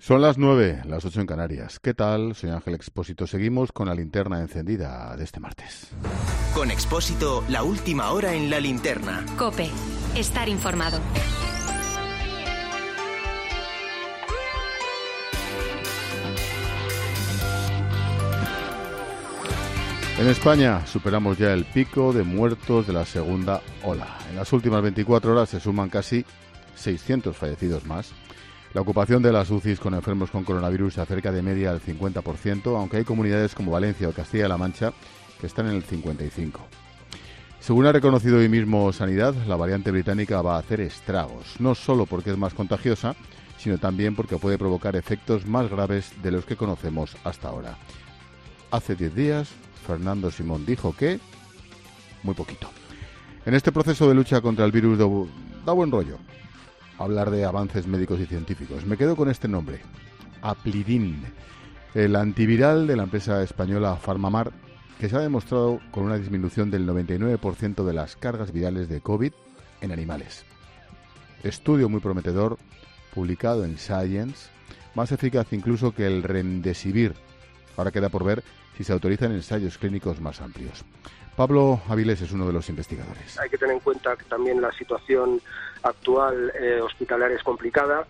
Son las 9, las 8 en Canarias. ¿Qué tal? Soy Ángel Expósito. Seguimos con la linterna encendida de este martes. Con Expósito, la última hora en la linterna. COPE. Estar informado. En España superamos ya el pico de muertos de la segunda ola. En las últimas 24 horas se suman casi 600 fallecidos más. La ocupación de las UCIs con enfermos con coronavirus se acerca de media al 50%, aunque hay comunidades como Valencia o Castilla-La Mancha que están en el 55%. Según ha reconocido hoy mismo Sanidad, la variante británica va a hacer estragos, no solo porque es más contagiosa, sino también porque puede provocar efectos más graves de los que conocemos hasta ahora. Hace 10 días, Fernando Simón dijo que muy poquito. En este proceso de lucha contra el virus da buen rollo hablar de avances médicos y científicos. Me quedo con este nombre, Aplidin, el antiviral de la empresa española Farmamar, que se ha demostrado con una disminución del 99% de las cargas virales de COVID en animales. Estudio muy prometedor, publicado en Science, más eficaz incluso que el Remdesivir. Ahora queda por ver si se autorizan ensayos clínicos más amplios. Pablo Avilés es uno de los investigadores. Hay que tener en cuenta que también la situación actual hospitalaria es complicada,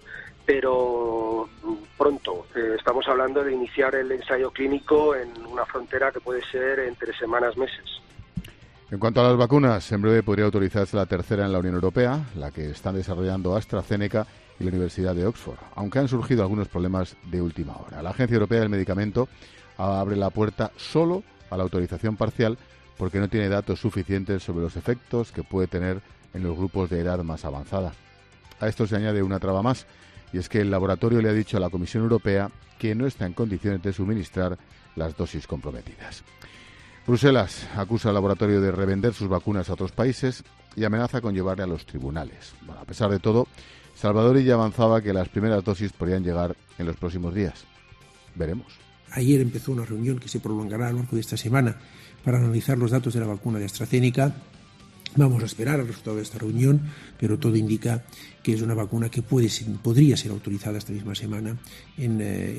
pero pronto. Estamos hablando de iniciar el ensayo clínico en una frontera que puede ser entre semanas, meses. En cuanto a las vacunas, en breve podría autorizarse la tercera en la Unión Europea, la que están desarrollando AstraZeneca y la Universidad de Oxford, aunque han surgido algunos problemas de última hora. La Agencia Europea del Medicamento abre la puerta solo a la autorización parcial porque no tiene datos suficientes sobre los efectos que puede tener en los grupos de edad más avanzada. A esto se añade una traba más, y es que el laboratorio le ha dicho a la Comisión Europea que no está en condiciones de suministrar las dosis comprometidas. Bruselas acusa al laboratorio de revender sus vacunas a otros países y amenaza con llevarle a los tribunales. Bueno, a pesar de todo, Salvador ya avanzaba que las primeras dosis podrían llegar en los próximos días. Veremos. Ayer empezó una reunión que se prolongará a lo largo de esta semana para analizar los datos de la vacuna de AstraZeneca. Vamos a esperar el resultado de esta reunión, pero todo indica que es una vacuna que podría ser autorizada esta misma semana en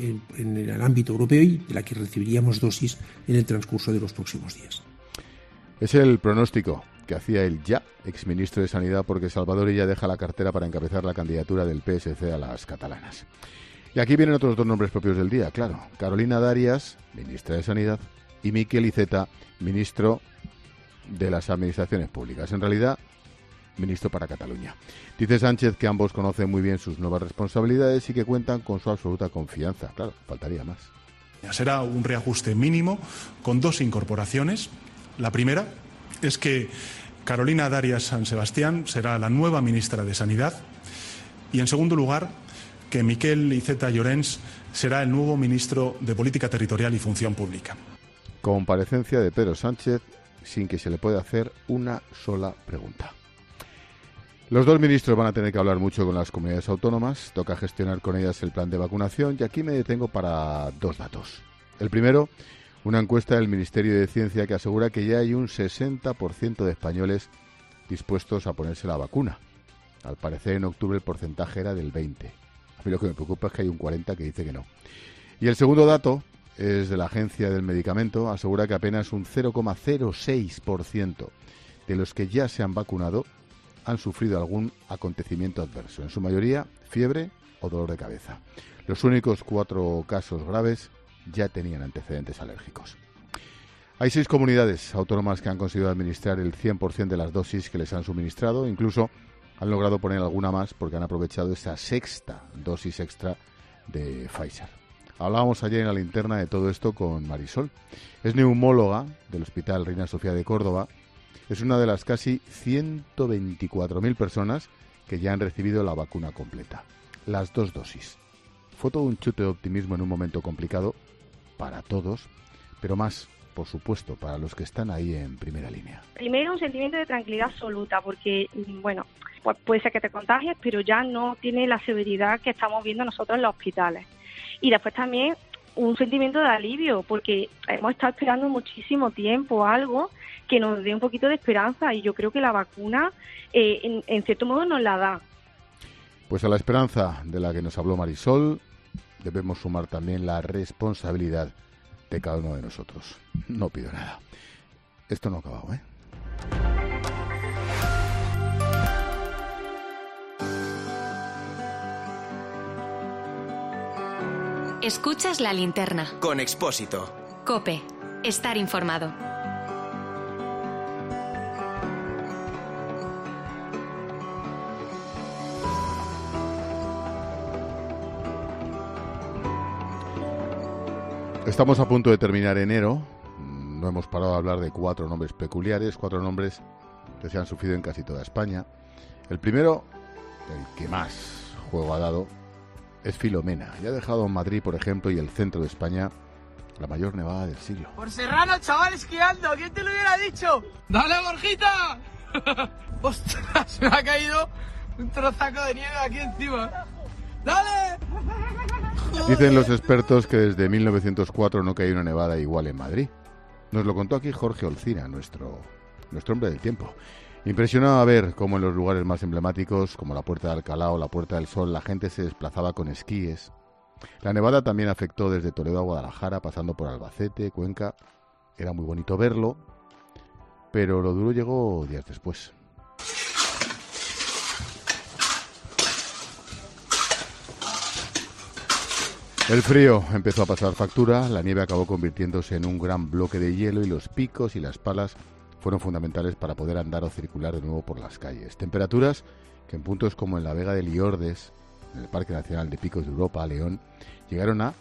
el ámbito europeo y de la que recibiríamos dosis en el transcurso de los próximos días. Es el pronóstico que hacía el ya exministro de Sanidad, porque Salvador ya deja la cartera para encabezar la candidatura del PSC a las catalanas. Y aquí vienen otros dos nombres propios del día, claro. Carolina Darias, ministra de Sanidad, y Miquel Iceta, ministro de las Administraciones Públicas. En realidad, ministro para Cataluña. Dice Sánchez que ambos conocen muy bien sus nuevas responsabilidades y que cuentan con su absoluta confianza. Claro, faltaría más. Será un reajuste mínimo con dos incorporaciones. La primera es que Carolina Darias San Sebastián será la nueva ministra de Sanidad. Y en segundo lugar, que Miquel Iceta Llorens será el nuevo ministro de Política Territorial y Función Pública. Comparecencia de Pedro Sánchez sin que se le pueda hacer una sola pregunta. Los dos ministros van a tener que hablar mucho con las comunidades autónomas, toca gestionar con ellas el plan de vacunación y aquí me detengo para dos datos. El primero, una encuesta del Ministerio de Ciencia que asegura que ya hay un 60% de españoles dispuestos a ponerse la vacuna. Al parecer en octubre el porcentaje era del 20%. A mí lo que me preocupa es que hay un 40% que dice que no. Y el segundo dato es de la Agencia del Medicamento, asegura que apenas un 0,06% de los que ya se han vacunado han sufrido algún acontecimiento adverso, en su mayoría fiebre o dolor de cabeza. Los únicos 4 casos graves ya tenían antecedentes alérgicos. Hay 6 comunidades autónomas que han conseguido administrar el 100% de las dosis que les han suministrado, incluso han logrado poner alguna más porque han aprovechado esa sexta dosis extra de Pfizer. Hablábamos ayer en la linterna de todo esto con Marisol. Es neumóloga del Hospital Reina Sofía de Córdoba. Es una de las casi 124.000 personas que ya han recibido la vacuna completa. Las 2 dosis. Fue todo un chute de optimismo en un momento complicado para todos, pero más, por supuesto, para los que están ahí en primera línea. Primero, un sentimiento de tranquilidad absoluta, porque, bueno, pues puede ser que te contagies, pero ya no tiene la severidad que estamos viendo nosotros en los hospitales. Y después también un sentimiento de alivio, porque hemos estado esperando muchísimo tiempo algo que nos dé un poquito de esperanza, y yo creo que la vacuna, en cierto modo, nos la da. Pues a la esperanza de la que nos habló Marisol, debemos sumar también la responsabilidad de cada uno de nosotros. No pido nada. Esto no ha acabado, ¿eh? Escuchas La Linterna. Con Expósito. COPE. Estar informado. Estamos a punto de terminar enero. No hemos parado de hablar de 4 nombres peculiares, 4 nombres que se han sufrido en casi toda España. El primero, el que más juego ha dado, es Filomena. Ya ha dejado en Madrid, por ejemplo, y el centro de España, la mayor nevada del siglo. Por Serrano, chaval, esquiando. ¿Quién te lo hubiera dicho? ¡Dale, Borjita! ¡Ostras! Me ha caído un trozaco de nieve aquí encima. ¡Dale! Dicen los expertos que desde 1904 no cae una nevada igual en Madrid. Nos lo contó aquí Jorge Olcina, nuestro hombre del tiempo. Impresionaba ver cómo en los lugares más emblemáticos, como la Puerta de Alcalá o la Puerta del Sol, la gente se desplazaba con esquíes. La nevada también afectó desde Toledo a Guadalajara, pasando por Albacete, Cuenca. Era muy bonito verlo, pero lo duro llegó días después. El frío empezó a pasar factura, la nieve acabó convirtiéndose en un gran bloque de hielo y los picos y las palas fueron fundamentales para poder andar o circular de nuevo por las calles. Temperaturas que en puntos como en la Vega de Liordes, en el Parque Nacional de Picos de Europa, León, llegaron a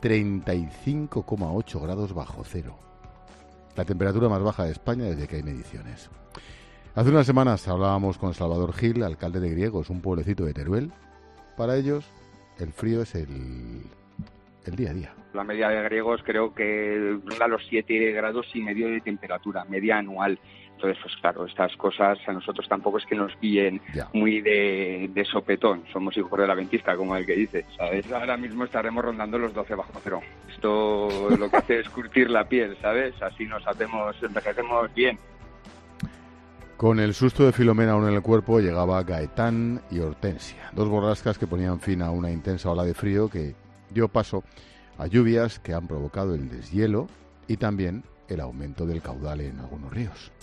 35,8 grados bajo cero. La temperatura más baja de España desde que hay mediciones. Hace unas semanas hablábamos con Salvador Gil, alcalde de Griegos, un pueblecito de Teruel. Para ellos, el frío es el día a día. La media de Griegos creo que ronda los 7 grados y medio de temperatura, media anual. Entonces, pues claro, estas cosas a nosotros tampoco es que nos pillen muy de sopetón. Somos hijos de la ventisca, como el que dice, ¿sabes? Ahora mismo estaremos rondando los 12 bajo cero. Esto lo que hace es curtir la piel, ¿sabes? Así envejecemos bien. Con el susto de Filomena aún en el cuerpo, llegaba Gaetán y Hortensia, 2 borrascas que ponían fin a una intensa ola de frío que dio paso a lluvias que han provocado el deshielo y también el aumento del caudal en algunos ríos.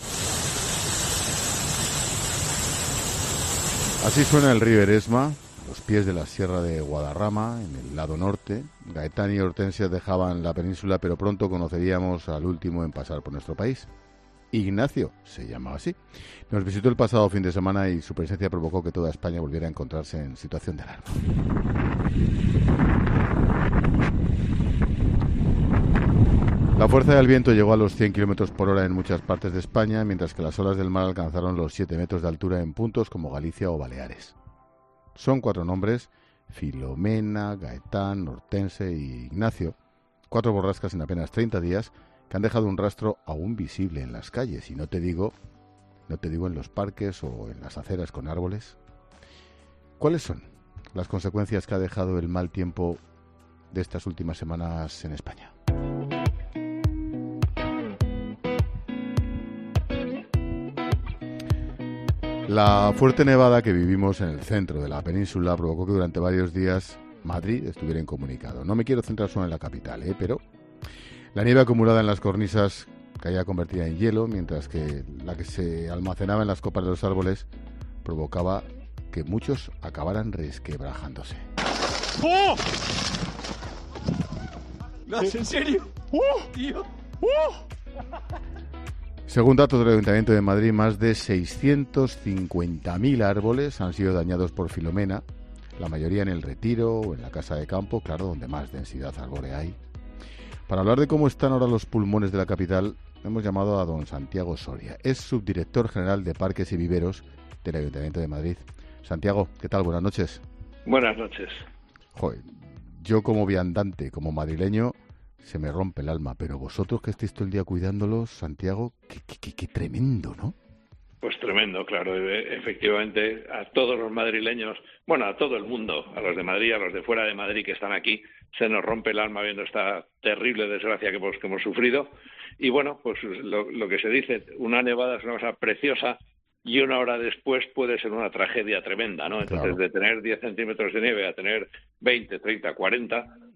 Así suena el río Eresma, a los pies de la Sierra de Guadarrama, en el lado norte. Gaetán y Hortensia dejaban la península, pero pronto conoceríamos al último en pasar por nuestro país. Ignacio se llamaba así. Nos visitó el pasado fin de semana y su presencia provocó que toda España volviera a encontrarse en situación de alarma. La fuerza del viento llegó a los 100 km por hora en muchas partes de España, mientras que las olas del mar alcanzaron los 7 metros de altura en puntos como Galicia o Baleares. Son 4 nombres: Filomena, Gaetán, Hortense y Ignacio. 4 borrascas en apenas 30 días que han dejado un rastro aún visible en las calles, y no te digo en los parques o en las aceras con árboles. ¿Cuáles son las consecuencias que ha dejado el mal tiempo de estas últimas semanas en España? La fuerte nevada que vivimos en el centro de la península provocó que durante varios días Madrid estuviera incomunicado. No me quiero centrar solo en la capital, pero la nieve acumulada en las cornisas caía convertida en hielo, mientras que la que se almacenaba en las copas de los árboles provocaba que muchos acabaran resquebrajándose. ¡Oh! ¿En serio? ¡Tío! Según datos del Ayuntamiento de Madrid, más de 650.000 árboles han sido dañados por Filomena, la mayoría en el Retiro o en la Casa de Campo, claro, donde más densidad arbórea hay. Para hablar de cómo están ahora los pulmones de la capital, hemos llamado a don Santiago Soria. Es subdirector general de Parques y Viveros del Ayuntamiento de Madrid. Santiago, ¿qué tal? Buenas noches. Buenas noches. Joder, yo como viandante, como madrileño, se me rompe el alma, pero vosotros que estáis todo el día cuidándolos, Santiago, qué tremendo, ¿no? Pues tremendo, claro. Efectivamente, a todos los madrileños, bueno, a todo el mundo, a los de Madrid, a los de fuera de Madrid que están aquí, se nos rompe el alma viendo esta terrible desgracia que hemos sufrido. Y bueno, pues lo que se dice, una nevada es una cosa preciosa y una hora después puede ser una tragedia tremenda, ¿no? Entonces, claro, de tener 10 centímetros de nieve a tener 20, 30, 40,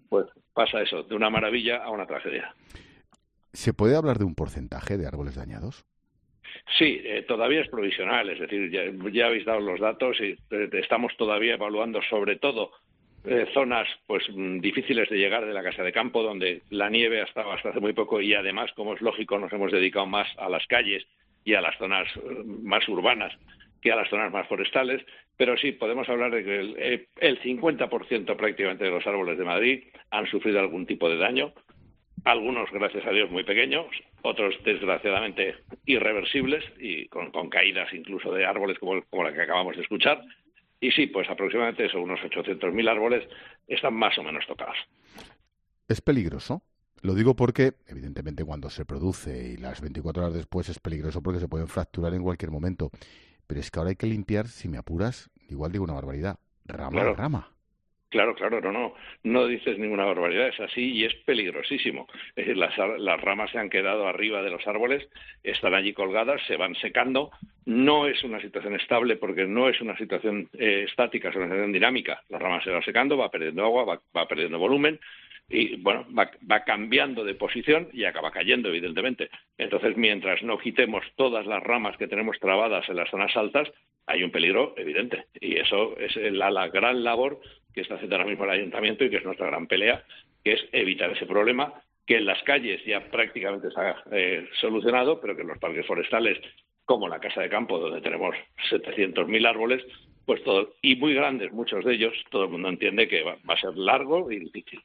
pues pasa eso, de una maravilla a una tragedia. ¿Se puede hablar de un porcentaje de árboles dañados? Sí, todavía es provisional, es decir, ya habéis dado los datos y estamos todavía evaluando sobre todo zonas pues difíciles de llegar de la casa de campo, donde la nieve ha estado hasta hace muy poco y además, como es lógico, nos hemos dedicado más a las calles y a las zonas más urbanas que a las zonas más forestales, pero sí, podemos hablar de que el 50% prácticamente de los árboles de Madrid han sufrido algún tipo de daño, algunos, gracias a Dios, muy pequeños, otros, desgraciadamente, irreversibles y con caídas incluso de árboles como la que acabamos de escuchar. Y sí, pues aproximadamente eso, unos 800.000 árboles están más o menos tocados. ¿Es peligroso? Lo digo porque, evidentemente, cuando se produce y las 24 horas después es peligroso porque se pueden fracturar en cualquier momento. Pero es que ahora hay que limpiar, si me apuras, igual digo una barbaridad, rama a rama. Claro, no dices ninguna barbaridad, es así y es peligrosísimo. Es decir, las ramas se han quedado arriba de los árboles, están allí colgadas, se van secando. No es una situación estable porque no es una situación estática, es una situación dinámica. Las ramas se van secando, va perdiendo agua, va perdiendo volumen y, bueno, va cambiando de posición y acaba cayendo, evidentemente. Entonces, mientras no quitemos todas las ramas que tenemos trabadas en las zonas altas, hay un peligro evidente. Y eso es la gran labor que está haciendo ahora mismo el Ayuntamiento y que es nuestra gran pelea, que es evitar ese problema, que en las calles ya prácticamente se ha solucionado, pero que en los parques forestales, como la Casa de Campo, donde tenemos 700.000 árboles, pues todo, y muy grandes, muchos de ellos, todo el mundo entiende que va a ser largo y difícil.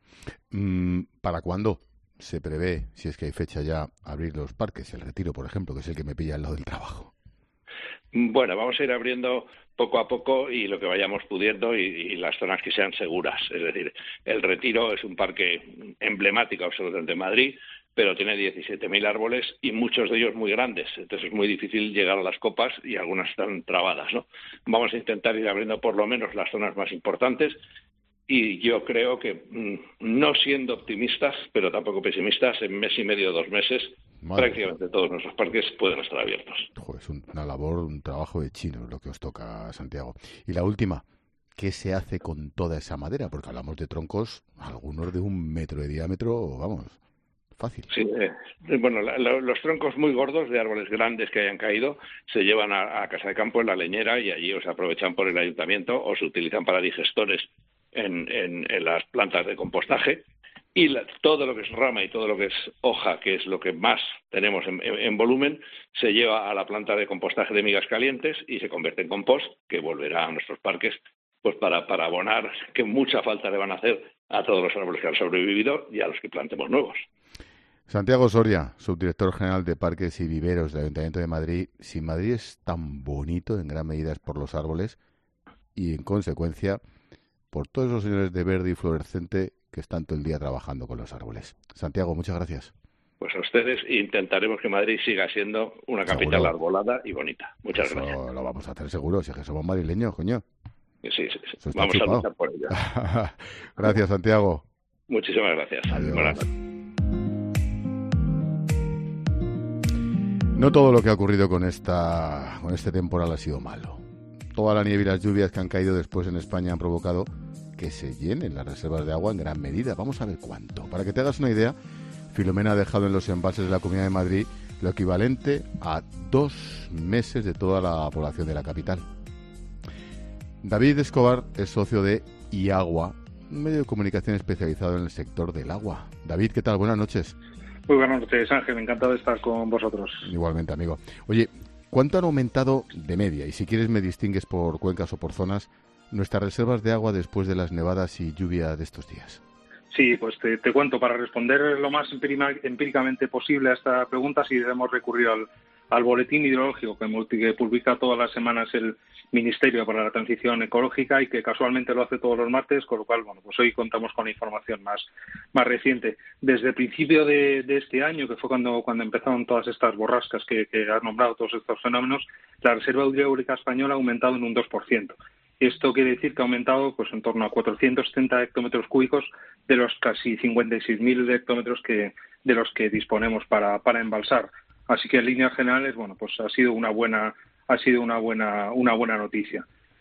¿Para cuándo se prevé, si es que hay fecha ya, abrir los parques? El Retiro, por ejemplo, que es el que me pilla al lado del trabajo. Bueno, vamos a ir abriendo poco a poco y lo que vayamos pudiendo y las zonas que sean seguras. Es decir, el Retiro es un parque emblemático absolutamente en Madrid, pero tiene 17.000 árboles y muchos de ellos muy grandes. Entonces es muy difícil llegar a las copas y algunas están trabadas, ¿no? Vamos a intentar ir abriendo por lo menos las zonas más importantes. Y yo creo que, no siendo optimistas, pero tampoco pesimistas, en mes y medio, 2 meses, prácticamente todos nuestros parques pueden estar abiertos. Joder, es una labor, un trabajo de chinos lo que os toca, Santiago. Y la última, ¿qué se hace con toda esa madera? Porque hablamos de troncos, algunos de 1 metro de diámetro, vamos, fácil. Sí, bueno, los troncos muy gordos de árboles grandes que hayan caído se llevan a Casa de Campo en la leñera y allí se aprovechan por el ayuntamiento o se utilizan para digestores en las plantas de compostaje y todo lo que es rama y todo lo que es hoja, que es lo que más tenemos en volumen, se lleva a la planta de compostaje de migas calientes y se convierte en compost que volverá a nuestros parques pues para abonar, que mucha falta le van a hacer a todos los árboles que han sobrevivido y a los que plantemos nuevos. Santiago Soria, subdirector general de Parques y Viveros del Ayuntamiento de Madrid. Si Madrid es tan bonito, en gran medida es por los árboles y, en consecuencia, por todos esos señores de verde y fluorescente que están todo el día trabajando con los árboles. Santiago, muchas gracias. Pues a ustedes intentaremos que Madrid siga siendo una capital arbolada y bonita. Muchas gracias. Lo vamos a hacer seguro, si es que somos madrileños, coño. Sí. Vamos a luchar por ello. Gracias, Santiago. Muchísimas gracias. Adiós. Buenas noches. No todo lo que ha ocurrido con este temporal ha sido malo. Toda la nieve y las lluvias que han caído después en España han provocado que se llenen las reservas de agua en gran medida. Vamos a ver cuánto. Para que te hagas una idea, Filomena ha dejado en los embalses de la Comunidad de Madrid lo equivalente a 2 meses de toda la población de la capital. David Escobar es socio de IAGUA, un medio de comunicación especializado en el sector del agua. David, ¿qué tal? Buenas noches. Muy buenas noches, Ángel. Encantado de estar con vosotros. Igualmente, amigo. Oye, ¿cuánto han aumentado de media? Y si quieres me distingues por cuencas o por zonas nuestras reservas de agua después de las nevadas y lluvia de estos días. Sí, pues te cuento, para responder lo más empíricamente posible a esta pregunta, sí debemos recurrir al boletín hidrológico que publica todas las semanas el Ministerio para la Transición Ecológica y que casualmente lo hace todos los martes, con lo cual, bueno, pues hoy contamos con información más reciente. Desde el principio de este año, que fue cuando empezaron todas estas borrascas que has nombrado, todos estos fenómenos, la reserva hidráulica española ha aumentado en un 2%. Esto quiere decir que ha aumentado pues en torno a 470 hectómetros cúbicos de los casi 56.000 hectómetros de los que disponemos para embalsar. Así que en líneas generales, bueno, pues ha sido una buena noticia.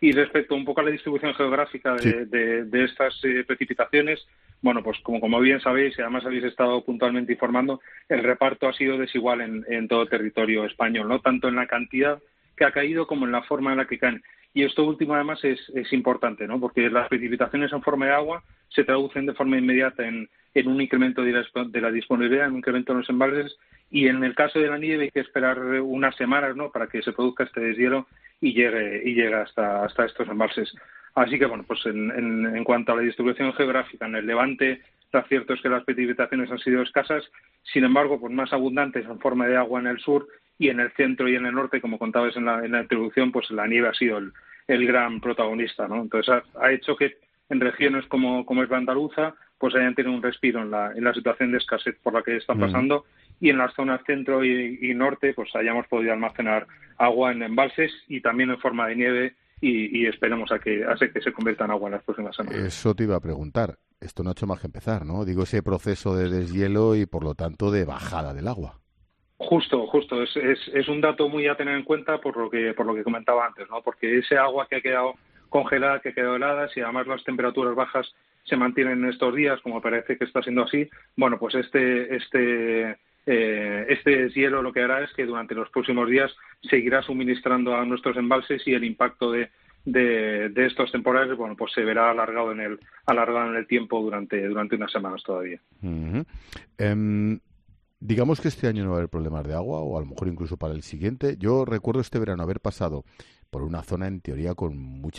Y respecto un poco a la distribución geográfica de estas precipitaciones, bueno, pues como bien sabéis, y además habéis estado puntualmente informando, el reparto ha sido desigual en todo el territorio español, no tanto en la cantidad que ha caído como en la forma en la que caen. Y esto último, además, es importante, ¿no? Porque las precipitaciones en forma de agua se traducen de forma inmediata en un incremento de la disponibilidad, en un incremento en los embalses, y en el caso de la nieve hay que esperar unas semanas, ¿no?, para que se produzca este deshielo y llegue hasta estos embalses. Así que, bueno, pues en cuanto a la distribución geográfica, en el Levante, lo cierto es que las precipitaciones han sido escasas, sin embargo, pues más abundantes en forma de agua en el sur, y en el centro y en el norte, como contabas en la introducción, pues la nieve ha sido el gran protagonista, ¿no? Entonces ha hecho que en regiones como es la andaluza, pues hayan tenido un respiro en la situación de escasez por la que están pasando, y en las zonas centro y norte, pues hayamos podido almacenar agua en embalses y también en forma de nieve, y esperemos a que se convierta en agua en las próximas semanas. Eso te iba a preguntar. Esto no ha hecho más que empezar, ¿no? Digo, ese proceso de deshielo y, por lo tanto, de bajada del agua. Justo. Es un dato muy a tener en cuenta por lo que comentaba antes, ¿no? Porque ese agua que ha quedado congelada, que ha quedado helada, si además las temperaturas bajas se mantienen en estos días, como parece que está siendo así, bueno, pues este deshielo lo que hará es que durante los próximos días seguirá suministrando a nuestros embalses, y el impacto de estos temporales, bueno, pues se verá alargado en el tiempo durante unas semanas todavía. Digamos que este año no va a haber problemas de agua, o a lo mejor incluso para el siguiente. Yo recuerdo este verano haber pasado por una zona en teoría con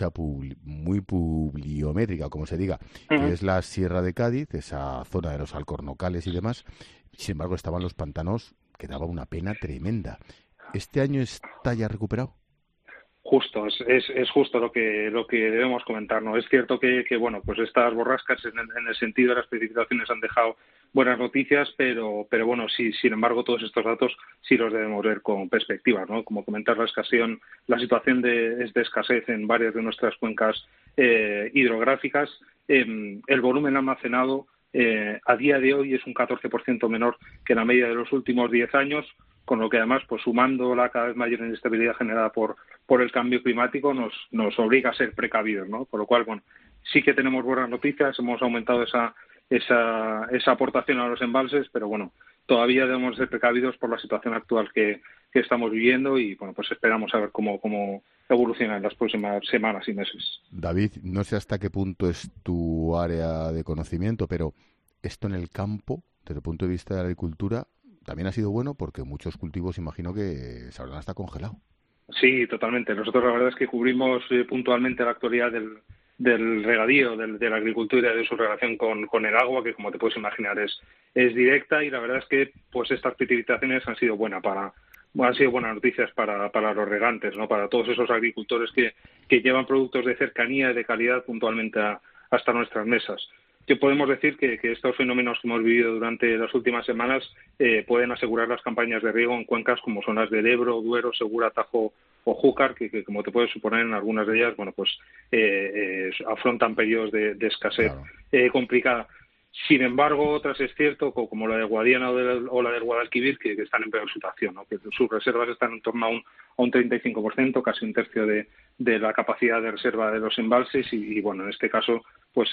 muy pluviométrica, como se diga, que es la Sierra de Cádiz, esa zona de los Alcornocales y demás. Sin embargo, estaban los pantanos, que daba una pena tremenda. ¿Este año está ya recuperado? Justo, es justo lo que debemos comentar, ¿no? Es cierto que bueno, pues estas borrascas en el sentido de las precipitaciones han dejado buenas noticias, pero bueno, sí, sin embargo, todos estos datos sí los debemos ver con perspectiva, ¿no? Como comentar la situación de escasez en varias de nuestras cuencas hidrográficas, el volumen almacenado a día de hoy es un 14% menor que la media de los últimos 10 años, con lo que además, pues sumando la cada vez mayor inestabilidad generada por el cambio climático, nos obliga a ser precavidos, ¿no? Por lo cual, bueno, sí que tenemos buenas noticias, hemos aumentado esa aportación a los embalses, pero bueno, todavía debemos ser precavidos por la situación actual que estamos viviendo, y bueno, pues esperamos a ver cómo evoluciona en las próximas semanas y meses. David, no sé hasta qué punto es tu área de conocimiento, pero esto en el campo, desde el punto de vista de la agricultura, también ha sido bueno, porque muchos cultivos imagino que se habrán hasta congelado. Sí, totalmente. Nosotros la verdad es que cubrimos puntualmente la actualidad del regadío, de la agricultura y de su relación con el agua, que como te puedes imaginar es directa, y la verdad es que pues estas precipitaciones han sido buenas noticias para los regantes, ¿no? Para todos esos agricultores que llevan productos de cercanía y de calidad puntualmente hasta nuestras mesas. Que podemos decir que estos fenómenos que hemos vivido durante las últimas semanas pueden asegurar las campañas de riego en cuencas como son las del Ebro, Duero, Segura, Tajo o Júcar, que como te puedes suponer, en algunas de ellas, bueno, pues afrontan periodos de escasez complicada. Sin embargo, otras es cierto, como la de Guadiana o la del Guadalquivir, que están en peor situación, ¿no? Que sus reservas están en torno a un 35%, casi un tercio de la capacidad de reserva de los embalses, y bueno, en este caso, pues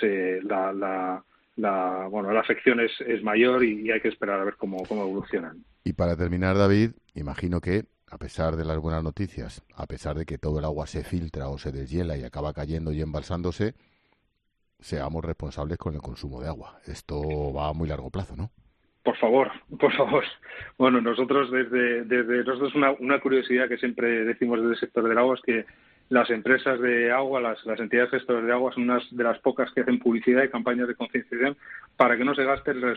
la afección es mayor, y hay que esperar a ver cómo evolucionan. Y para terminar, David, imagino que, a pesar de las buenas noticias, a pesar de que todo el agua se filtra o se deshiela y acaba cayendo y embalsándose, seamos responsables con el consumo de agua. Esto va a muy largo plazo, ¿no? Por favor. Bueno, nosotros desde nosotros una curiosidad que siempre decimos desde el sector del agua es que las empresas de agua, las entidades gestoras de agua, son unas de las pocas que hacen publicidad y campañas de concienciación para que no se gaste el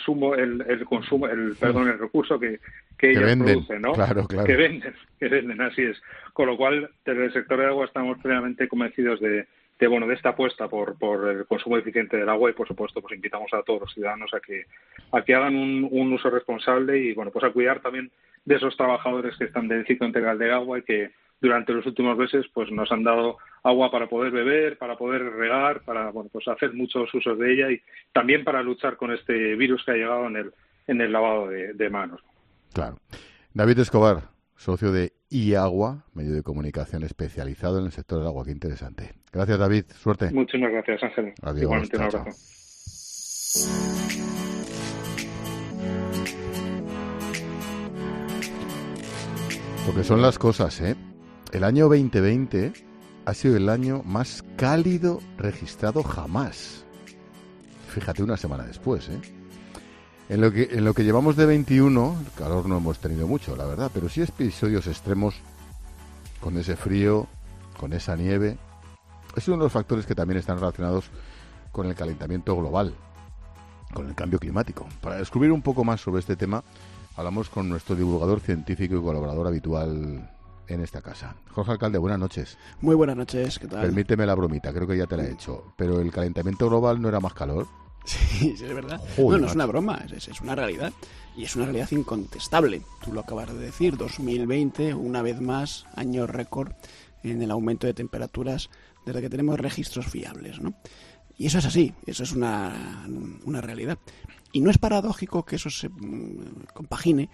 recurso que ellas venden, producen, ¿no? Claro. Que venden, así es. Con lo cual, desde el sector de agua estamos plenamente convencidos de esta apuesta por el consumo eficiente del agua, y por supuesto pues invitamos a todos los ciudadanos a que hagan un uso responsable, y bueno, pues a cuidar también de esos trabajadores que están del ciclo integral del agua y que durante los últimos meses pues nos han dado agua para poder beber, para poder regar, para pues hacer muchos usos de ella, y también para luchar con este virus que ha llegado en el lavado de manos. Claro. David Escobar, socio de y Agua, medio de comunicación especializado en el sector del agua. Qué interesante. Gracias, David. Suerte. Muchísimas gracias, Ángel. Adiós. Igualmente, Chao, un abrazo. Lo que son las cosas, ¿eh? El año 2020 ha sido el año más cálido registrado jamás. Fíjate, una semana después, ¿eh? En lo que llevamos de 21, el calor no hemos tenido mucho, la verdad, pero sí episodios extremos con ese frío, con esa nieve. Es uno de los factores que también están relacionados con el calentamiento global, con el cambio climático. Para descubrir un poco más sobre este tema, hablamos con nuestro divulgador científico y colaborador habitual en esta casa. Jorge Alcalde, buenas noches. Muy buenas noches, ¿qué tal? Permíteme la bromita, creo que ya te la he hecho. Pero el calentamiento global no era más calor. Sí, es verdad. Joder, no es una broma, es una realidad. Y es una realidad incontestable. Tú lo acabas de decir, 2020, una vez más, año récord en el aumento de temperaturas desde que tenemos registros fiables, ¿no? Y eso es así, eso es una realidad. Y no es paradójico que eso se compagine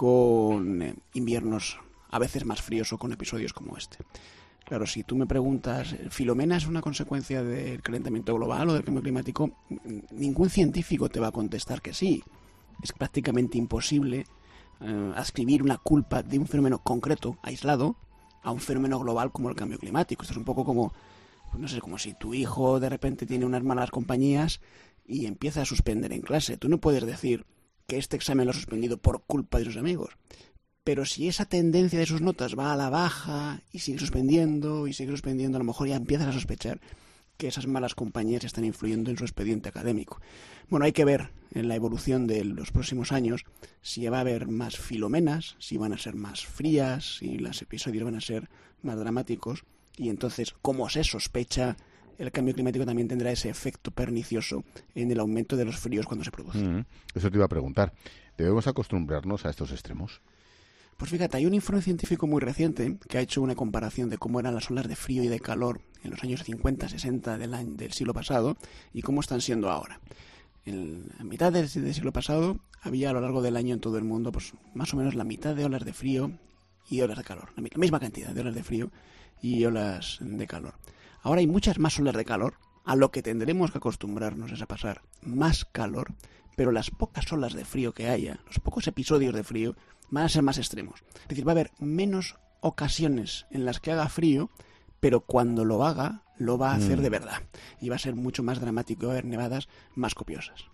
con inviernos a veces más fríos o con episodios como este. Claro, si tú me preguntas, ¿Filomena es una consecuencia del calentamiento global o del cambio climático? Ningún científico te va a contestar que sí. Es prácticamente imposible adscribir una culpa de un fenómeno concreto, aislado, a un fenómeno global como el cambio climático. Esto es un poco como, no sé, como si tu hijo de repente tiene unas malas compañías y empieza a suspender en clase. Tú no puedes decir que este examen lo ha suspendido por culpa de sus amigos. Pero si esa tendencia de sus notas va a la baja y sigue suspendiendo, a lo mejor ya empiezas a sospechar que esas malas compañías están influyendo en su expediente académico. Bueno, hay que ver en la evolución de los próximos años si va a haber más filomenas, si van a ser más frías, si los episodios van a ser más dramáticos, y entonces, como se sospecha, el cambio climático también tendrá ese efecto pernicioso en el aumento de los fríos cuando se produce. Eso te iba a preguntar. ¿Debemos acostumbrarnos a estos extremos? Pues fíjate, hay un informe científico muy reciente que ha hecho una comparación de cómo eran las olas de frío y de calor en los años 50, 60 del siglo pasado y cómo están siendo ahora. En la mitad del siglo pasado había a lo largo del año en todo el mundo pues más o menos la mitad de olas de frío y olas de calor, la misma cantidad de olas de frío y olas de calor. Ahora hay muchas más olas de calor, a lo que tendremos que acostumbrarnos es a pasar más calor, pero las pocas olas de frío que haya, los pocos episodios de frío, van a ser más extremos. Es decir, va a haber menos ocasiones en las que haga frío, pero cuando lo haga, lo va a hacer de verdad. Y va a ser mucho más dramático, va a haber nevadas más copiosas.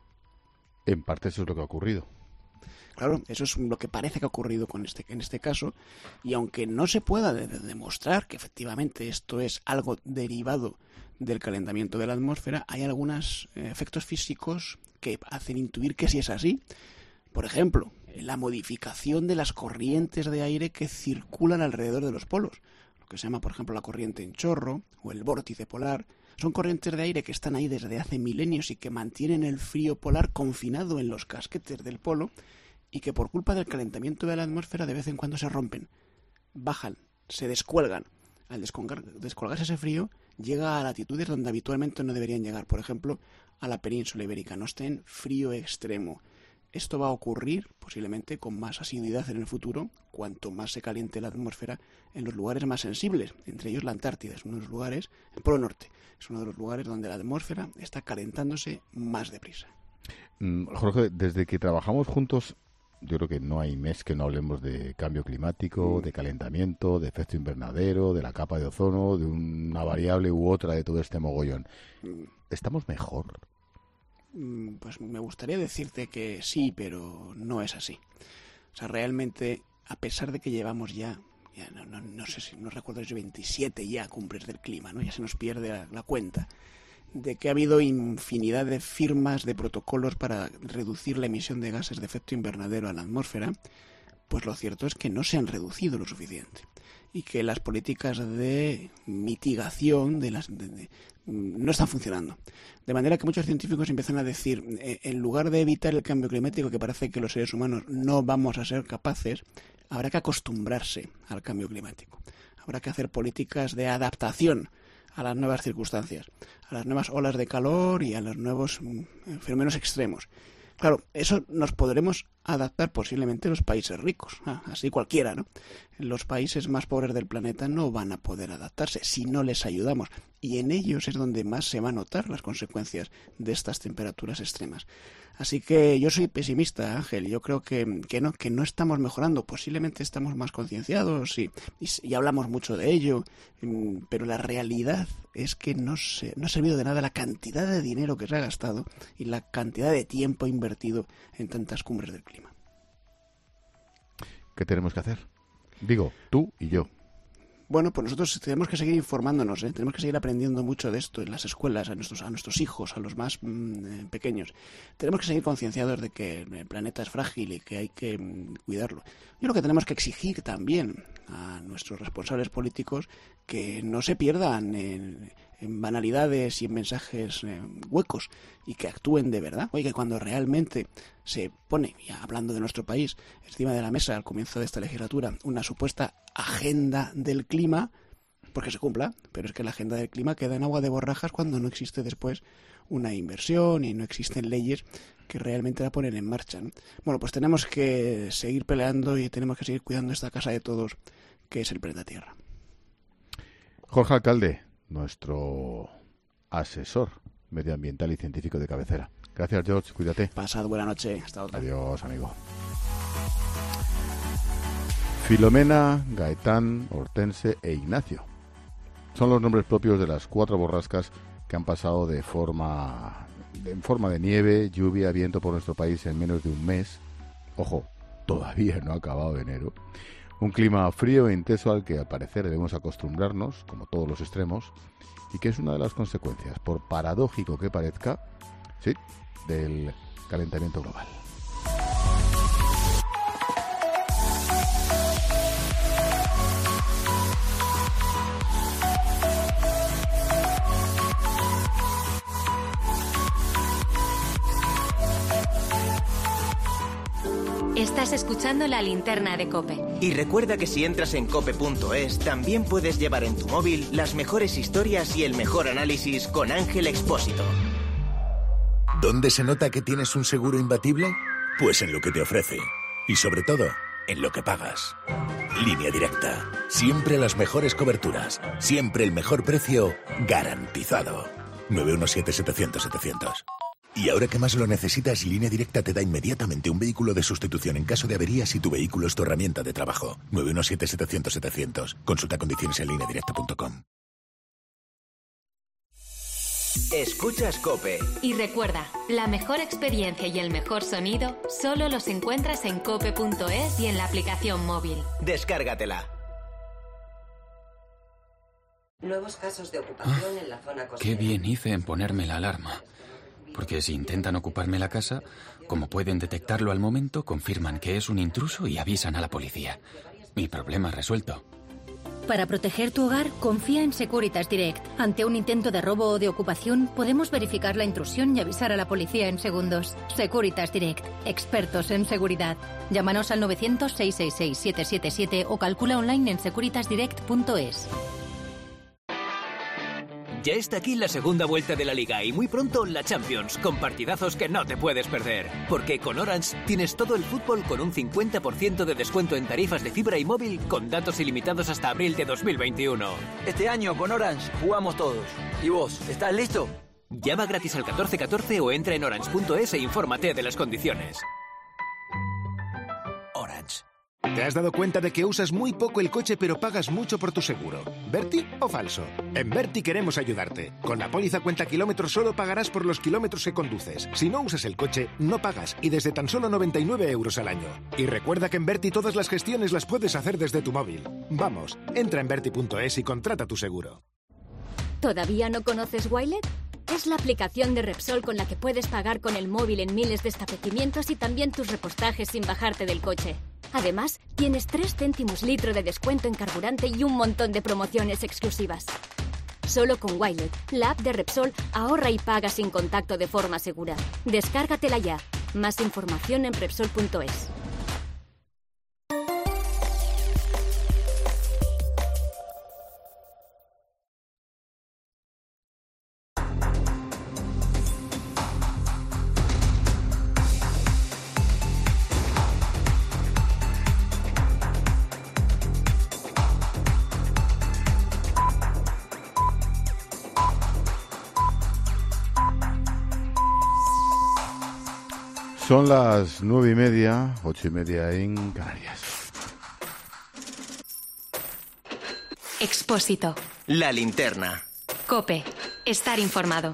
En parte eso es lo que ha ocurrido. Claro, eso es lo que parece que ha ocurrido en este caso. Y aunque no se pueda demostrar que efectivamente esto es algo derivado del calentamiento de la atmósfera, hay algunos efectos físicos que hacen intuir que sí es así. Por ejemplo, la modificación de las corrientes de aire que circulan alrededor de los polos, lo que se llama, por ejemplo, la corriente en chorro o el vórtice polar. Son corrientes de aire que están ahí desde hace milenios y que mantienen el frío polar confinado en los casquetes del polo y que por culpa del calentamiento de la atmósfera de vez en cuando se rompen, bajan, se descuelgan. Al descolgarse ese frío, llega a latitudes donde habitualmente no deberían llegar, por ejemplo, a la península ibérica, no está en frío extremo. Esto va a ocurrir posiblemente con más asiduidad en el futuro, cuanto más se caliente la atmósfera en los lugares más sensibles, entre ellos la Antártida, es uno de los lugares, el Polo Norte, es uno de los lugares donde la atmósfera está calentándose más deprisa. Jorge, desde que trabajamos juntos, yo creo que no hay mes que no hablemos de cambio climático, de calentamiento, de efecto invernadero, de la capa de ozono, de una variable u otra de todo este mogollón. ¿Estamos mejor? Pues me gustaría decirte que sí, pero no es así. O sea, realmente, a pesar de que llevamos ya no sé si no recuerdo, es 27 ya cumbres del clima, ¿no? Ya se nos pierde la cuenta de que ha habido infinidad de firmas, de protocolos para reducir la emisión de gases de efecto invernadero a la atmósfera, pues lo cierto es que no se han reducido lo suficiente y que las políticas de mitigación no están funcionando. De manera que muchos científicos empiezan a decir, en lugar de evitar el cambio climático, que parece que los seres humanos no vamos a ser capaces, habrá que acostumbrarse al cambio climático. Habrá que hacer políticas de adaptación a las nuevas circunstancias, a las nuevas olas de calor y a los nuevos fenómenos extremos. Claro, eso nos podremos adaptar posiblemente los países ricos. Así cualquiera, ¿no? Los países más pobres del planeta no van a poder adaptarse si no les ayudamos. Y en ellos es donde más se van a notar las consecuencias de estas temperaturas extremas. Así que yo soy pesimista, Ángel. Yo creo que no estamos mejorando. Posiblemente estamos más concienciados y hablamos mucho de ello. Pero la realidad es que no ha servido de nada la cantidad de dinero que se ha gastado y la cantidad de tiempo invertido en tantas cumbres del clima. ¿Qué tenemos que hacer? Digo, tú y yo. Bueno, pues nosotros tenemos que seguir informándonos, tenemos que seguir aprendiendo mucho de esto en las escuelas, a nuestros hijos, a los más pequeños. Tenemos que seguir concienciados de que el planeta es frágil y que hay que cuidarlo. Yo creo que tenemos que exigir también a nuestros responsables políticos que no se pierdan en banalidades y en mensajes huecos y que actúen de verdad. Oye, que cuando realmente se pone, ya hablando de nuestro país, encima de la mesa al comienzo de esta legislatura, una supuesta agenda del clima, porque se cumpla, pero es que la agenda del clima queda en agua de borrajas cuando no existe después una inversión y no existen leyes que realmente la ponen en marcha, ¿no? Bueno, pues tenemos que seguir peleando y tenemos que seguir cuidando esta casa de todos, que es el planeta Tierra. Jorge Alcalde, nuestro asesor medioambiental y científico de cabecera. Gracias, George. Cuídate. Pasad buena noche. Hasta otra. Adiós, amigo. Filomena, Gaetán, Hortense e Ignacio son los nombres propios de las 4 borrascas que han pasado en forma de nieve, lluvia, viento por nuestro país en menos de un mes. Ojo, todavía no ha acabado enero. Un clima frío e intenso al que al parecer debemos acostumbrarnos, como todos los extremos, y que es una de las consecuencias, por paradójico que parezca, sí, del calentamiento global. Estás escuchando La Linterna de COPE. Y recuerda que si entras en cope.es, también puedes llevar en tu móvil las mejores historias y el mejor análisis con Ángel Expósito. ¿Dónde se nota que tienes un seguro imbatible? Pues en lo que te ofrece. Y sobre todo, en lo que pagas. Línea Directa. Siempre las mejores coberturas. Siempre el mejor precio garantizado. 917-700-700. Y ahora que más lo necesitas, Línea Directa te da inmediatamente un vehículo de sustitución en caso de avería si tu vehículo es tu herramienta de trabajo. 917-700-700. Consulta condiciones en lineadirecta.com. Escuchas COPE. Y recuerda, la mejor experiencia y el mejor sonido solo los encuentras en cope.es y en la aplicación móvil. Descárgatela. Nuevos casos de ocupación en la zona costera. Qué bien hice en ponerme la alarma. Porque si intentan ocuparme la casa, como pueden detectarlo al momento, confirman que es un intruso y avisan a la policía. Mi problema resuelto. Para proteger tu hogar, confía en Securitas Direct. Ante un intento de robo o de ocupación, podemos verificar la intrusión y avisar a la policía en segundos. Securitas Direct, expertos en seguridad. Llámanos al 900-666-777 o calcula online en securitasdirect.es. Ya está aquí la segunda vuelta de la Liga y muy pronto la Champions, con partidazos que no te puedes perder. Porque con Orange tienes todo el fútbol con un 50% de descuento en tarifas de fibra y móvil con datos ilimitados hasta abril de 2021. Este año con Orange jugamos todos. ¿Y vos, estás listo? Llama gratis al 1414 o entra en orange.es e infórmate de las condiciones. Orange. ¿Te has dado cuenta de que usas muy poco el coche pero pagas mucho por tu seguro? ¿Verti o falso? En Verti queremos ayudarte. Con la póliza cuenta kilómetros solo pagarás por los kilómetros que conduces. Si no usas el coche, no pagas y desde tan solo 99 euros al año. Y recuerda que en Verti todas las gestiones las puedes hacer desde tu móvil. Vamos, entra en verti.es y contrata tu seguro. ¿Todavía no conoces Wilet? Es la aplicación de Repsol con la que puedes pagar con el móvil en miles de establecimientos y también tus repostajes sin bajarte del coche. Además, tienes 3 céntimos litro de descuento en carburante y un montón de promociones exclusivas. Solo con Wilet, la app de Repsol, ahorra y paga sin contacto de forma segura. Descárgatela ya. Más información en Repsol.es. Son las 9:30, 8:30 en Canarias. Expósito. La linterna. COPE. Estar informado.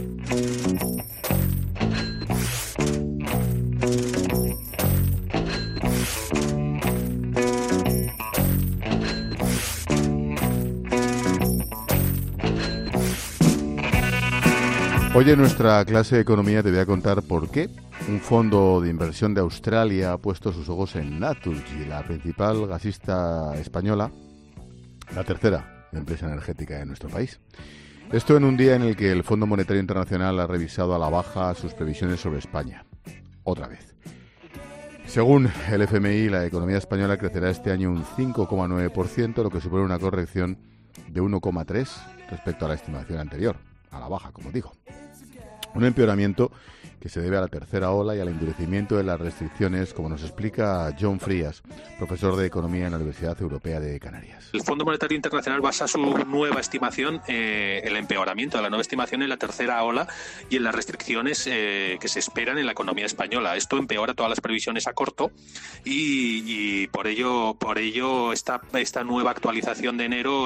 Hoy en nuestra clase de economía te voy a contar por qué un fondo de inversión de Australia ha puesto sus ojos en Naturgy, la principal gasista española, la tercera empresa energética de nuestro país. Esto en un día en el que el Fondo Monetario Internacional ha revisado a la baja sus previsiones sobre España. Otra vez. Según el FMI, la economía española crecerá este año un 5,9%, lo que supone una corrección de 1,3% respecto a la estimación anterior, a la baja, como digo. Un empeoramiento que se debe a la tercera ola y al endurecimiento de las restricciones, como nos explica John Frías, profesor de Economía en la Universidad Europea de Canarias. El Fondo Monetario Internacional basa su nueva estimación, el empeoramiento de la nueva estimación en la tercera ola y en las restricciones que se esperan en la economía española. Esto empeora todas las previsiones a corto y por ello esta nueva actualización de enero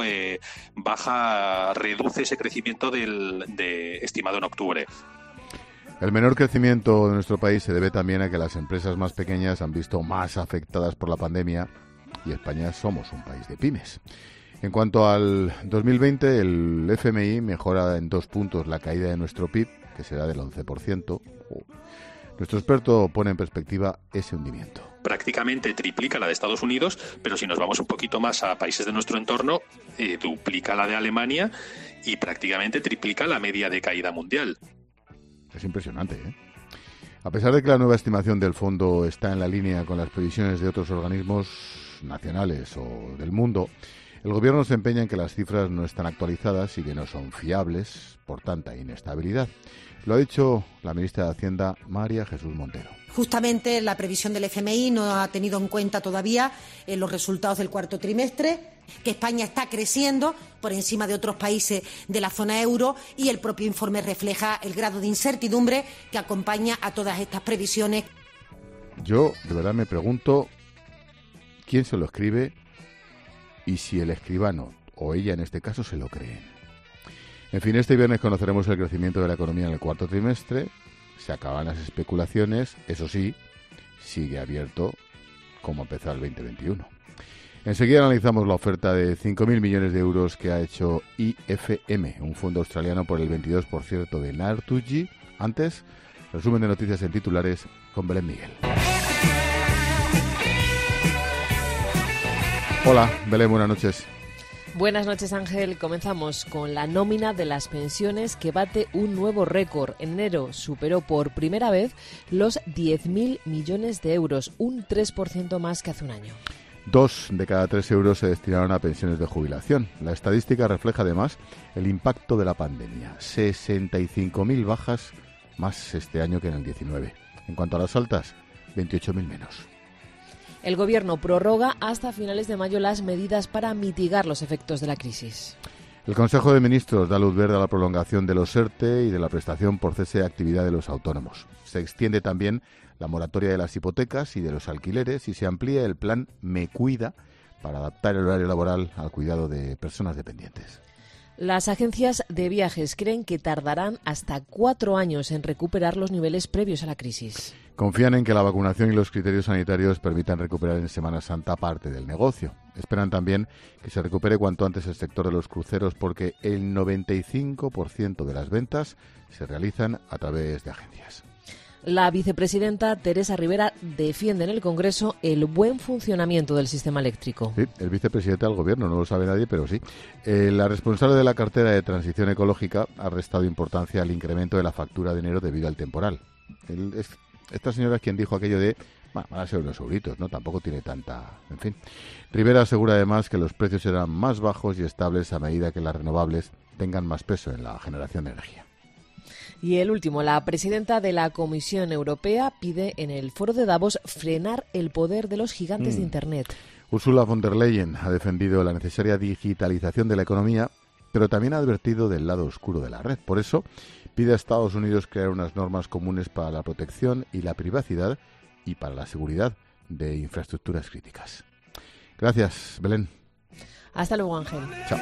reduce ese crecimiento estimado en octubre. El menor crecimiento de nuestro país se debe también a que las empresas más pequeñas han visto más afectadas por la pandemia y España somos un país de pymes. En cuanto al 2020, el FMI mejora en 2 puntos la caída de nuestro PIB, que será del 11%. Nuestro experto pone en perspectiva ese hundimiento. Prácticamente triplica la de Estados Unidos, pero si nos vamos un poquito más a países de nuestro entorno, duplica la de Alemania y prácticamente triplica la media de caída mundial. Es impresionante, ¿eh? A pesar de que la nueva estimación del fondo está en la línea con las previsiones de otros organismos nacionales o del mundo, el gobierno se empeña en que las cifras no están actualizadas y que no son fiables por tanta inestabilidad. Lo ha dicho la ministra de Hacienda, María Jesús Montero. Justamente la previsión del FMI no ha tenido en cuenta todavía los resultados del cuarto trimestre, que España está creciendo por encima de otros países de la zona euro y el propio informe refleja el grado de incertidumbre que acompaña a todas estas previsiones. Yo de verdad me pregunto quién se lo escribe y si el escribano o ella en este caso se lo creen. En fin, este viernes conoceremos el crecimiento de la economía en el cuarto trimestre. Se acaban las especulaciones, eso sí, sigue abierto como empezó el 2021. Enseguida analizamos la oferta de 5.000 millones de euros que ha hecho IFM, un fondo australiano por el 22% de Naturgy. Antes, resumen de noticias en titulares con Belén Miguel. Hola, Belén, buenas noches. Buenas noches, Ángel. Comenzamos con la nómina de las pensiones que bate un nuevo récord. En enero superó por primera vez los 10.000 millones de euros, un 3% más que hace un año. 2 de cada 3 euros se destinaron a pensiones de jubilación. La estadística refleja además el impacto de la pandemia. 65.000 bajas más este año que en el 19. En cuanto a las altas, 28.000 menos. El Gobierno prorroga hasta finales de mayo las medidas para mitigar los efectos de la crisis. El Consejo de Ministros da luz verde a la prolongación de los ERTE y de la prestación por cese de actividad de los autónomos. Se extiende también la moratoria de las hipotecas y de los alquileres y se amplía el plan Me Cuida para adaptar el horario laboral al cuidado de personas dependientes. Las agencias de viajes creen que tardarán hasta 4 años en recuperar los niveles previos a la crisis. Confían en que la vacunación y los criterios sanitarios permitan recuperar en Semana Santa parte del negocio. Esperan también que se recupere cuanto antes el sector de los cruceros porque el 95% de las ventas se realizan a través de agencias. La vicepresidenta Teresa Rivera defiende en el Congreso el buen funcionamiento del sistema eléctrico. Sí, el vicepresidente del Gobierno, no lo sabe nadie, pero sí. La responsable de la cartera de Transición Ecológica ha restado importancia al incremento de la factura de enero debido al temporal. Esta señora es quien dijo aquello de, van a ser unos euritos, ¿no? Tampoco tiene tanta... En fin. Rivera asegura además que los precios serán más bajos y estables a medida que las renovables tengan más peso en la generación de energía. Y el último, la presidenta de la Comisión Europea pide en el foro de Davos frenar el poder de los gigantes de Internet. Ursula von der Leyen ha defendido la necesaria digitalización de la economía, pero también ha advertido del lado oscuro de la red. Por eso pide a Estados Unidos crear unas normas comunes para la protección y la privacidad y para la seguridad de infraestructuras críticas. Gracias, Belén. Hasta luego, Ángel. Chao.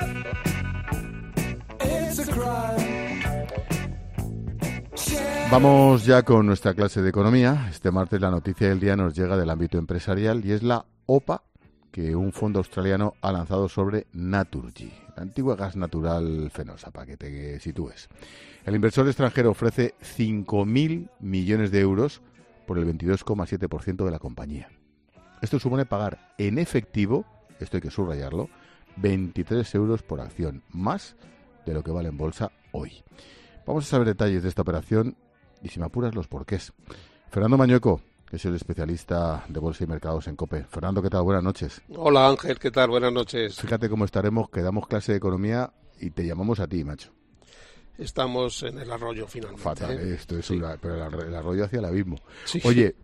Vamos ya con nuestra clase de economía. Este martes la noticia del día nos llega del ámbito empresarial y es la OPA que un fondo australiano ha lanzado sobre Naturgy, la antigua gas natural fenosa, para que te sitúes. El inversor extranjero ofrece 5.000 millones de euros por el 22,7% de la compañía. Esto supone pagar en efectivo, esto hay que subrayarlo, 23 euros por acción, más de lo que vale en bolsa hoy. Vamos a saber detalles de esta operación y, si me apuras, los porqués. Fernando Mañueco, que es el especialista de bolsa y mercados en COPE. Fernando, ¿qué tal? Buenas noches. Hola, Ángel, ¿qué tal? Buenas noches. Fíjate cómo estaremos, que damos clase de economía y te llamamos a ti, macho. Estamos en el arroyo, finalmente. Fatal, esto es pero el arroyo hacia el abismo. Sí. Oye,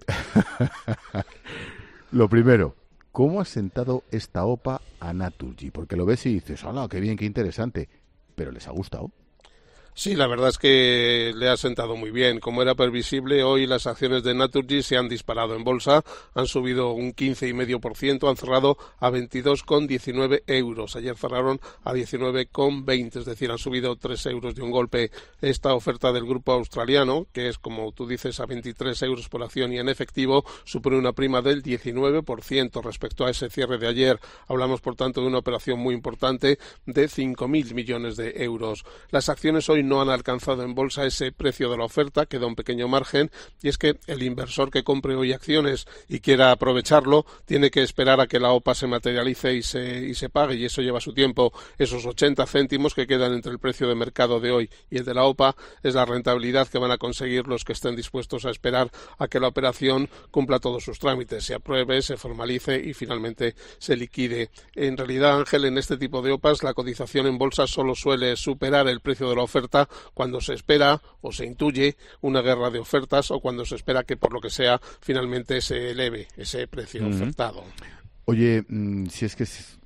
lo primero, ¿cómo ha sentado esta OPA a Naturgy? Porque lo ves y dices, ¡hala, qué bien, qué interesante! Pero ¿les ha gustado? Sí, la verdad es que le ha sentado muy bien. Como era previsible, hoy las acciones de Naturgy se han disparado en bolsa, han subido un 15,5%, han cerrado a 22,19 euros. Ayer cerraron a 19,20, es decir, han subido 3 euros de un golpe. Esta oferta del grupo australiano, que es, como tú dices, a 23 euros por acción y en efectivo, supone una prima del 19% respecto a ese cierre de ayer. Hablamos, por tanto, de una operación muy importante de 5.000 millones de euros. Las acciones hoy no han alcanzado en bolsa ese precio de la oferta, queda un pequeño margen, y es que el inversor que compre hoy acciones y quiera aprovecharlo tiene que esperar a que la OPA se materialice y se pague, y eso lleva su tiempo. Esos 80 céntimos que quedan entre el precio de mercado de hoy y el de la OPA es la rentabilidad que van a conseguir los que estén dispuestos a esperar a que la operación cumpla todos sus trámites, se apruebe, se formalice y finalmente se liquide. En realidad, Ángel, en este tipo de OPAs la cotización en bolsa solo suele superar el precio de la oferta cuando se espera o se intuye una guerra de ofertas o cuando se espera que, por lo que sea, finalmente se eleve ese precio ofertado. Oye, si es que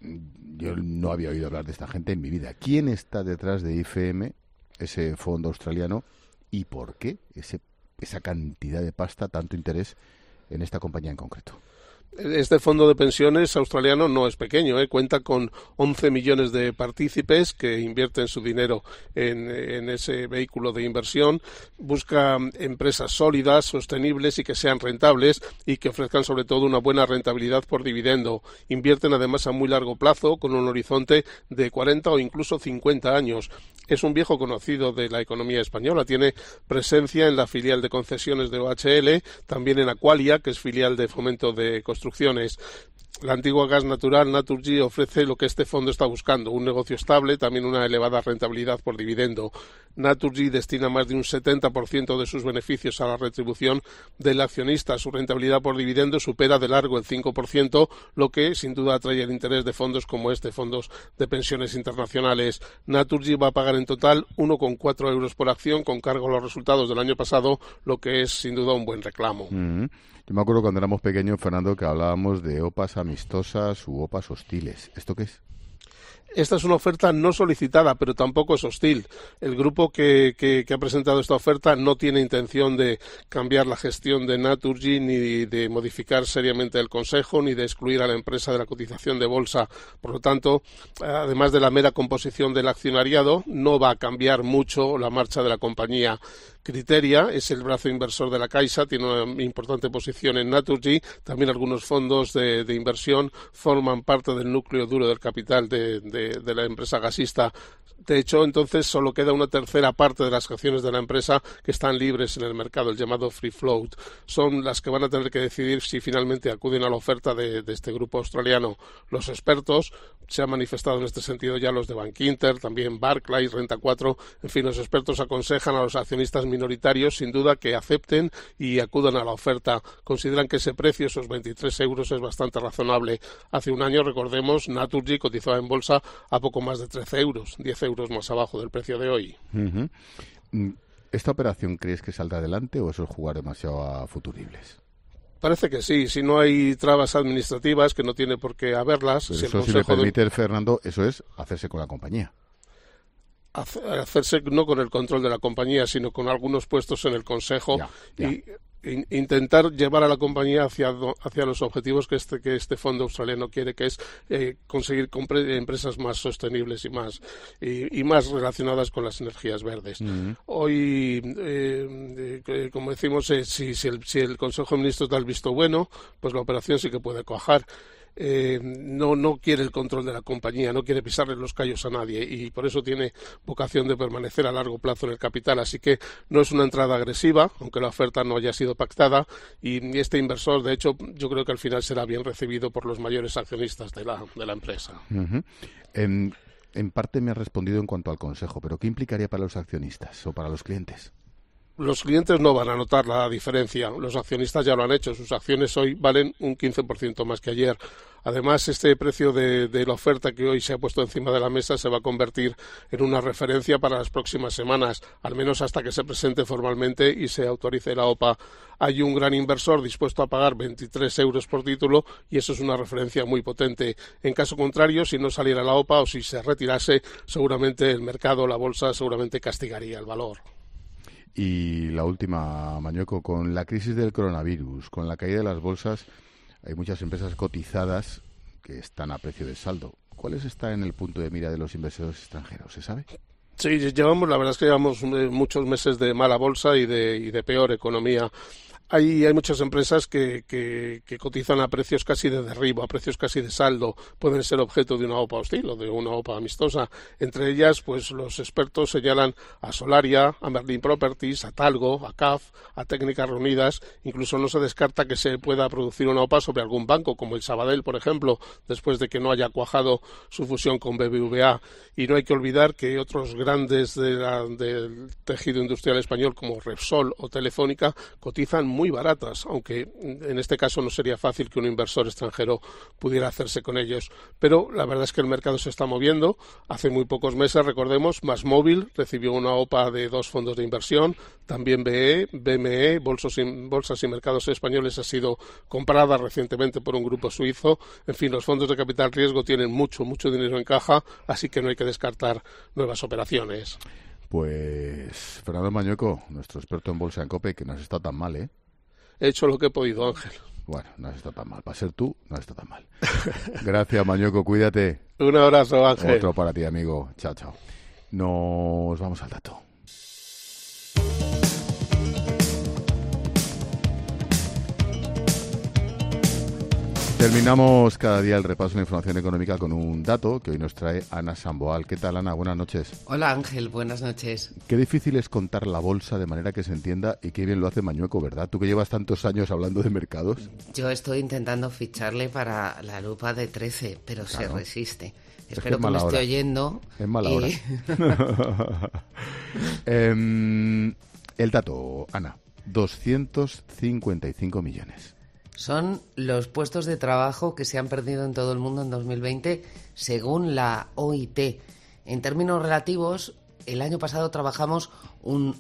yo no había oído hablar de esta gente en mi vida. ¿Quién está detrás de IFM, ese fondo australiano, y por qué esa cantidad de pasta, tanto interés en esta compañía en concreto? Este fondo de pensiones australiano no es pequeño, cuenta con 11 millones de partícipes que invierten su dinero en ese vehículo de inversión. Busca empresas sólidas, sostenibles y que sean rentables y que ofrezcan sobre todo una buena rentabilidad por dividendo. Invierten además a muy largo plazo con un horizonte de 40 o incluso 50 años. Es un viejo conocido de la economía española, tiene presencia en la filial de concesiones de OHL, también en Aqualia, que es filial de Fomento de Construcciones. La antigua gas natural, Naturgy, ofrece lo que este fondo está buscando, un negocio estable, también una elevada rentabilidad por dividendo. Naturgy destina más de un 70% de sus beneficios a la retribución del accionista. Su rentabilidad por dividendo supera de largo el 5%, lo que sin duda atrae el interés de fondos como fondos de pensiones internacionales. Naturgy va a pagar en total 1,4 euros por acción con cargo a los resultados del año pasado, lo que es sin duda un buen reclamo. Yo me acuerdo cuando éramos pequeños, Fernando, que hablábamos de OPAs amistosas u OPAs hostiles. ¿Esto qué es? Esta es una oferta no solicitada, pero tampoco es hostil. El grupo que ha presentado esta oferta no tiene intención de cambiar la gestión de Naturgy, ni de modificar seriamente el consejo, ni de excluir a la empresa de la cotización de bolsa. Por lo tanto, además de la mera composición del accionariado, no va a cambiar mucho la marcha de la compañía. Criteria es el brazo inversor de la Caixa, tiene una importante posición en Naturgy. También algunos fondos de inversión forman parte del núcleo duro del capital de la empresa gasista. De hecho, entonces solo queda una tercera parte de las acciones de la empresa que están libres en el mercado, el llamado free float. Son las que van a tener que decidir si finalmente acuden a la oferta de este grupo australiano. Los expertos, se han manifestado en este sentido ya los de Bankinter, también Barclays, Renta 4, en fin, los expertos aconsejan a los accionistas minoritarios sin duda que acepten y acudan a la oferta. Consideran que ese precio, esos 23 euros, es bastante razonable. Hace un año, recordemos, Naturgy cotizaba en bolsa a poco más de 13 euros, 10 euros más abajo del precio de hoy. ¿Esta operación crees que saldrá adelante o eso es jugar demasiado a futuribles? Parece que sí, si no hay trabas administrativas, que no tiene por qué haberlas. Pero si eso, si me permite, Fernando, eso es hacerse con la compañía. hacerse no con el control de la compañía, sino con algunos puestos en el consejo y intentar llevar a la compañía hacia los objetivos que este fondo australiano quiere, que es conseguir empresas más sostenibles y más relacionadas con las energías verdes. Hoy, como decimos, si el Consejo de Ministros da el visto bueno, pues la operación sí que puede cuajar. No quiere el control de la compañía, no quiere pisarle los callos a nadie y por eso tiene vocación de permanecer a largo plazo en el capital, así que no es una entrada agresiva, aunque la oferta no haya sido pactada, y este inversor, de hecho, yo creo que al final será bien recibido por los mayores accionistas de la empresa. En parte me has respondido en cuanto al consejo, pero ¿qué implicaría para los accionistas o para los clientes? Los clientes no van a notar la diferencia, los accionistas ya lo han hecho, sus acciones hoy valen un 15% más que ayer. Además, este precio de la oferta que hoy se ha puesto encima de la mesa se va a convertir en una referencia para las próximas semanas, al menos hasta que se presente formalmente y se autorice la OPA. Hay un gran inversor dispuesto a pagar 23 euros por título y eso es una referencia muy potente. En caso contrario, si no saliera la OPA o si se retirase, seguramente el mercado, la bolsa, seguramente castigaría el valor. Y la última, Mañueco, con la crisis del coronavirus, con la caída de las bolsas, hay muchas empresas cotizadas que están a precio de saldo. ¿Cuáles están en el punto de mira de los inversores extranjeros? ¿Se sabe? Sí, la verdad es que llevamos muchos meses de mala bolsa y de peor economía. Hay muchas empresas que cotizan a precios casi de derribo, a precios casi de saldo. Pueden ser objeto de una OPA hostil o de una OPA amistosa. Entre ellas, pues los expertos señalan a Solaria, a Merlin Properties, a Talgo, a CAF, a Técnicas Reunidas. Incluso no se descarta que se pueda producir una OPA sobre algún banco, como el Sabadell, por ejemplo, después de que no haya cuajado su fusión con BBVA. Y no hay que olvidar que otros grandes del tejido industrial español, como Repsol o Telefónica, cotizan muy baratas, aunque en este caso no sería fácil que un inversor extranjero pudiera hacerse con ellos. Pero la verdad es que el mercado se está moviendo. Hace muy pocos meses, recordemos, MásMóvil recibió una OPA de 2 fondos de inversión. También BME, Bolsas y Mercados Españoles, ha sido comprada recientemente por un grupo suizo. En fin, los fondos de capital riesgo tienen mucho dinero en caja, así que no hay que descartar nuevas operaciones. Pues Fernando Mañueco, nuestro experto en bolsa en COPE, que no has estado tan mal, ¿eh? He hecho lo que he podido, Ángel. Bueno, no has estado tan mal. Para ser tú, no has estado tan mal. Gracias, Mañueco, cuídate. Un abrazo, Ángel. Otro para ti, amigo. Chao, chao. Nos vamos al dato. Terminamos cada día el repaso de la información económica con un dato que hoy nos trae Ana Samboal. ¿Qué tal, Ana? Buenas noches. Hola, Ángel. Buenas noches. Qué difícil es contar la bolsa de manera que se entienda y qué bien lo hace Mañueco, ¿verdad? Tú que llevas tantos años hablando de mercados. Yo estoy intentando ficharle para la lupa de 13, pero claro, se resiste. Espero que me esté oyendo. Es mala hora. El dato, Ana. 255 millones. Son los puestos de trabajo que se han perdido en todo el mundo en 2020, según la OIT. En términos relativos, el año pasado trabajamos un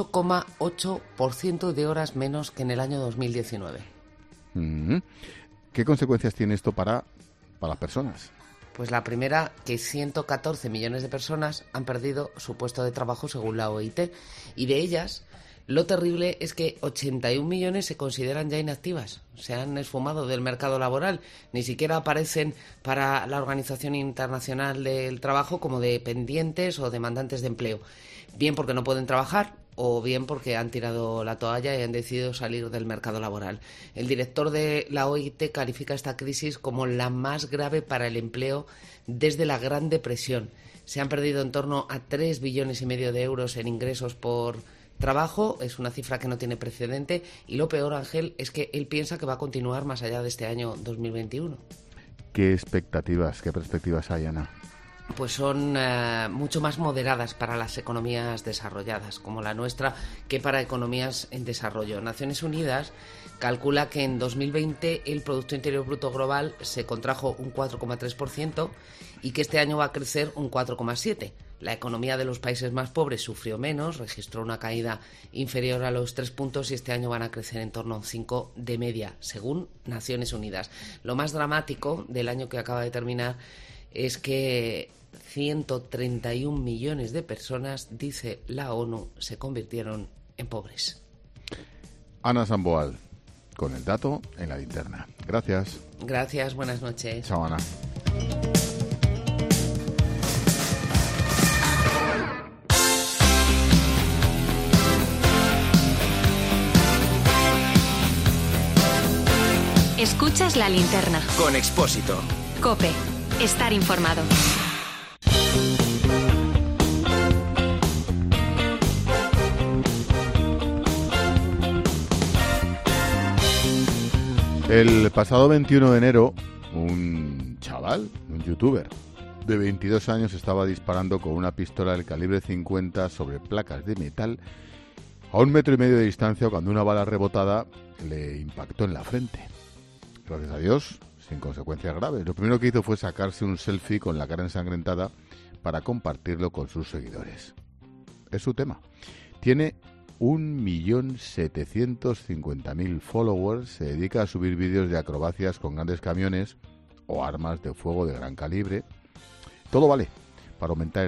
8,8% de horas menos que en el año 2019. ¿Qué consecuencias tiene esto para las personas? Pues la primera, que 114 millones de personas han perdido su puesto de trabajo según la OIT. Y de ellas, lo terrible es que 81 millones se consideran ya inactivas. Se han esfumado del mercado laboral. Ni siquiera aparecen para la Organización Internacional del Trabajo como dependientes o demandantes de empleo. Bien porque no pueden trabajar o bien porque han tirado la toalla y han decidido salir del mercado laboral. El director de la OIT califica esta crisis como la más grave para el empleo desde la Gran Depresión. Se han perdido en torno a 3,5 billones de euros en ingresos por trabajo. Es una cifra que no tiene precedente y lo peor, Ángel, es que él piensa que va a continuar más allá de este año 2021. ¿Qué expectativas, qué perspectivas hay, Ana? Pues son mucho más moderadas para las economías desarrolladas, como la nuestra, que para economías en desarrollo. Naciones Unidas calcula que en 2020 el Producto Interior Bruto Global se contrajo un 4,3% y que este año va a crecer un 4,7%. La economía de los países más pobres sufrió menos, registró una caída inferior a los 3 puntos y este año van a crecer en torno a un 5 de media, según Naciones Unidas. Lo más dramático del año que acaba de terminar es que 131 millones de personas, dice la ONU, se convirtieron en pobres. Ana Samboal, con el dato en la linterna. Gracias. Gracias, buenas noches. Chao, Ana. Escuchas la linterna. Con Expósito. COPE. Estar informado. El pasado 21 de enero, un chaval, un youtuber de 22 años, estaba disparando con una pistola del calibre 50 sobre placas de metal a 1,5 metros de distancia cuando una bala rebotada le impactó en la frente. Gracias a Dios, sin consecuencias graves. Lo primero que hizo fue sacarse un selfie con la cara ensangrentada para compartirlo con sus seguidores. Es su tema. Tiene 1.750.000 followers, se dedica a subir vídeos de acrobacias con grandes camiones o armas de fuego de gran calibre. Todo vale para aumentar